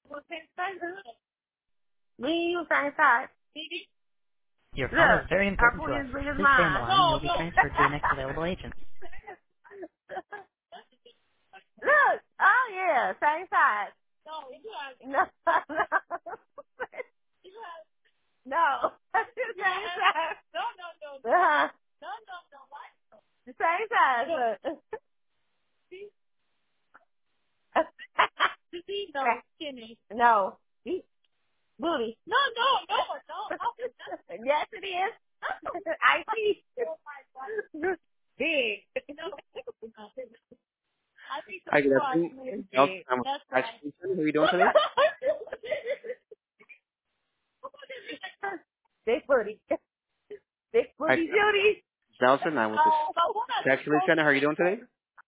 Me and you same size. Your call is Look, very our important to booty us. as big as Please stay on the mine. line and you'll be transferred to the next available agent. Look, oh yeah, same size. No, no, same size. Uh-huh. The same size. Look. No, booty. Yes, it is. I see. Big. Hi, good afternoon. It's Nelson, big. I'm with Ash Solutions. How are you doing today? Big booty. Big Hi, booty Judy. Nelson, I'm with this Tax Solution. How are you doing today?